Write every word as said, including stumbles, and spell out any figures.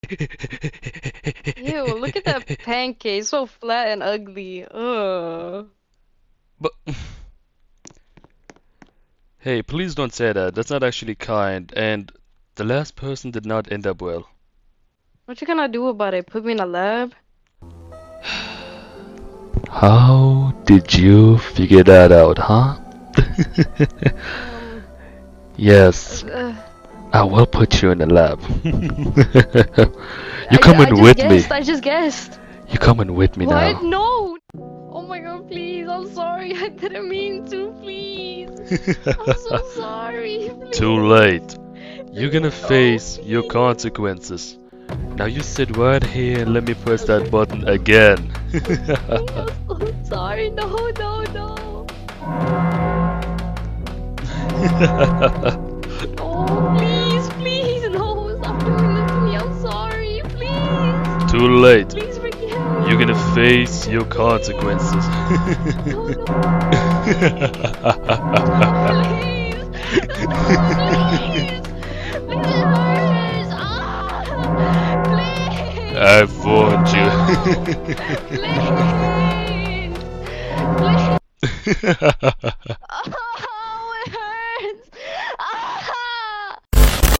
Ew, look at that pancake, so flat and ugly. Ugh. But hey, please don't say that. That's not actually kind. And the last person did not end up well. What you gonna do about it? Put me in a lab? How did you figure that out, huh? Um, Yes, uh, I will put you in the lab. You I, I coming just with me? guessed, I just guessed. You coming with me What? now? No! Oh my god, please, I'm sorry, I didn't mean to, please. I'm so sorry, Too please. late. You're gonna No, face your please. consequences. Now you sit right here and let me press that button again. Please, I'm so sorry. No, no, no. No, please, please, no, stop doing this to me. I'm sorry, please. Too late. Please forgive You're me. gonna face your Please. consequences. No, no, no, please. Stop, please. Please, it hurts. Ah, please. I've warned No, you. please. Please. Ah.